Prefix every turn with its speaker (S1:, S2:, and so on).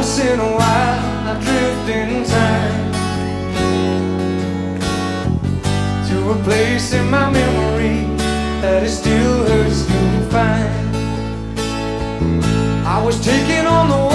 S1: Once in a while I drift in time to a place in my memory that it still hurts to find. I was taken on the